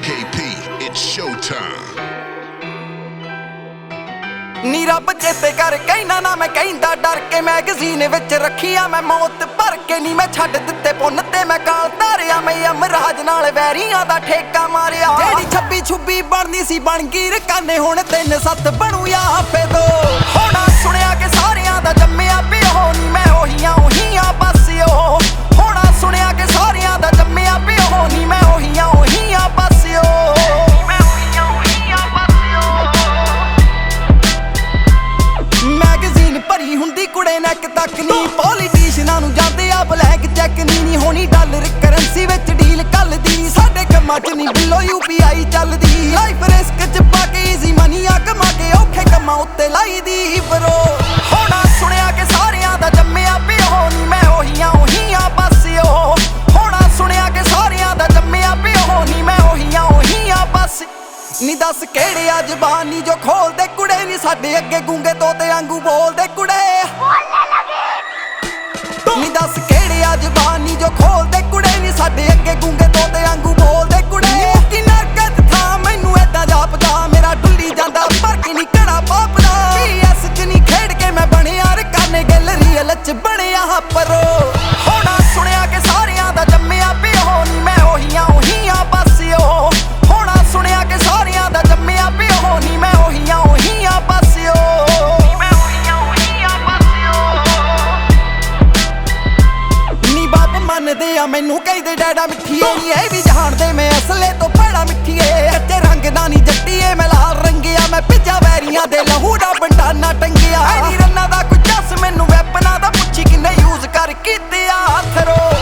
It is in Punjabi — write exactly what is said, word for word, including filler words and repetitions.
K P, it's showtime. ਨੀ ਰੱਬ ਚੇਤੇ ਕਰ ਕਹਿਣਾ ਨਾ ਮੈਂ ਕਹਿੰਦਾ ਡਰ ਕੇ ਮੈਗਜ਼ੀਨ ਵਿੱਚ ਰੱਖੀਆਂ ਮੈਂ ਮੌਤ ਭਰ ਕੇ ਨੀ ਮੈਂ ਛੱਡ ਦਿੱਤੇ ਪੁੰਨ ਤੇ ਮੈਂ ਕਾਲ ਧਾਰਿਆ ਮੈਂ ਅਮਰਾਜ ਨਾਲ ਵੈਰੀਆਂ ਦਾ ਠੇਕਾ ਮਾਰਿਆ ਜਿਹੜੀ ਛੱਬੀ ਛੁੱਬੀ ਬਣਦੀ ਸੀ ਬਣ ਗਈ ਰਕਾਨੇ ਹੁਣ ਤਿੰਨ ਸੱਤ ਬਣੂ ਜਾਂ ਆਪੇ ਦੋ ਹੋਣਾ ਸੁਣਿਆ ਕਿ ਸਾਰਿਆਂ ਦਾ ਜੰਮਿਆ ਪਿਓ ਨੀ ਮੈਂ ਉਹੀਆਂ ਉਹੀਆਂ ਬਸ ਉਹ ਹੋਣਾ ਸੁਣਿਆ ਕਿ ਸਾਰਿਆਂ ਦਾ ਜੰਮਿਆ ਪਿਓ ਨੀ ਮੈਂ ਉਹੀਆਂ ਉਹੀਆਂ ਬਸ ਉਹ ਭਰੀ ਹੁੰਦੀ ਕੁੜੇ ਨੈਕ ਤੱਕ ਨੀ ਪੋਲੀਟੀਸ਼ਨਾਂ ਨੂੰ ਜਾਂਦੇ ਆ ਬਲੈਕ ਚੈੱਕ ਨੀ ਨੀ ਹੋਣੀ ਡਾਲਰ ਕਰੰਸੀ ਵਿੱਚ ਡੀਲ ਕੱਲਦੀ ਸਾਡੇ ਕੰਮਾਂ 'ਚ ਨੀ ਬਿੱਲੋ ਯੂ ਪੀ ਆਈ ਚੱਲਦੀ ਲਾਈਫ ਰਿਸਕ 'ਚ ਪਾ ਕੇ ਈਜ਼ੀ ਮਨੀ ਆ ਕਮਾ ਕੇ ਔਖੇ ਕੰਮਾਂ ਉੱਤੇ ਲਾਈ ਦੀ ਬਰੋ ਹੋਣਾ ਸੁਣਿਆ ਕਿ ਸਾਰਿਆਂ ਦਾ ਜੰਮਿਆ ਪਿਓ ਨੀ ਮੈਂ ਉਹੀਆਂ ਉਹੀਆਂ ਬਸ ਉਹ ਹੋਣਾ ਸੁਣਿਆ ਕਿ ਸਾਰਿਆਂ ਦਾ ਜੰਮਿਆ ਪਿਓ ਨੀ ਮੈਂ ਉਹੀਆਂ ਉਹੀਆਂ ਬਸ ਨੀ ਦੱਸ ਕਿਹੜੇ ਆ ਜ਼ਬਾਨੀ ਜੋ ਖੋਲਦੇ ਕੁੜੇ ਨੀ ਸਾਡੇ ਅੱਗੇ ਗੂੰਗੇ ਤੋਤੇ ਵਾਂਗੂ ਬੋਲਦੇ ਕੁੜੇ ਨੀ ਦੱਸ ਕਿਹੜੇ ਆ ਜ਼ਬਾਨੀ ਜੋ ਖੋਲਦੇ ਕੁੜੇ ਨੀ ਸਾਡੇ ਅੱਗੇ ਗੂੰਗੇ ਤੋਤੇ ਵਾਂਗੂ ਬੋਲਦੇ ਕੁੜੇ ਕਿ ਨਰਕਤ ਥਾਂ ਮੈਨੂੰ ਏਦਾਂ ਜਾਪਦਾ ਮੇਰਾ ਡੁੱਲੀ ਜਾਂਦਾ ਪਰ ਕਿ ਨੀ ਕੜਾ ਪਾਪਦਾ ਪੀ ਐਸ 'ਚ ਨੀ ਖੇਡ ਕੇ ਮੈਂ ਬਣਿਆ ਰਕਾਨੇ ਗੈਲਰੀ 'ਚ ਬਣਿਆ ਪਰੋ ਹੋਣਾ ਸੁਣਿਆ ਕਿ ਸਾਰਿਆਂ ਦਾ ਜੰਮਿਆ ਪਿਓ ਨੀ ਮੈਂ ਉਹੀਆਂ ਉਹੀਆਂ ਬਸ ਉਹ ਹੋਣਾ ਸੁਣਿਆ ਕਿ ਸਾਰਿਆਂ ਦਾ ਜੰਮਿਆ ਪਿਓ ਨੀ ਮੈਂ ਉਹੀਆਂ ਉਹੀਆਂ ਬਸ ਉਹ ਮੈਂ ਉਹੀਆਂ ਉਹੀਆਂ ਬਸ ਨੀ ਬਾਪ ਮੰਨਦੇ ਆ ਮੈਨੂੰ ਕਹਿੰਦੇ ਡੈਡਾ ਮਿੱਠੀਏ ਨੀ ਇਹ ਵੀ ਜਾਣਦੇ ਮੈਂ ਅਸਲੇ ਤੋਂ ਭੈੜਾ ਮਿੱਠੀਏ ਕੱਚੇ ਰੰਗ ਦਾ ਨੀ ਜੱਟੀਏ ਮੈਂ ਲਾਲ ਰੰਗਿਆ ਮੈਂ ਭਿੱਜਾ ਵੈਰੀਆਂ ਦੇ ਲਹੂ ਦਾ ਬੰਡਾਨਾ ਟੰਗਿਆ ਐ ਨੀ ਰੰਨਾਂ ਦਾ ਕੋਈ ਜੱਸ ਮੈਨੂੰ ਵੈਪਨਾਂ ਦਾ ਪੁੱਛੀ ਕਿੰਨੇ ਯੂਜ਼ ਕਰ ਕੀਤੇ ਆ ਥਰੋ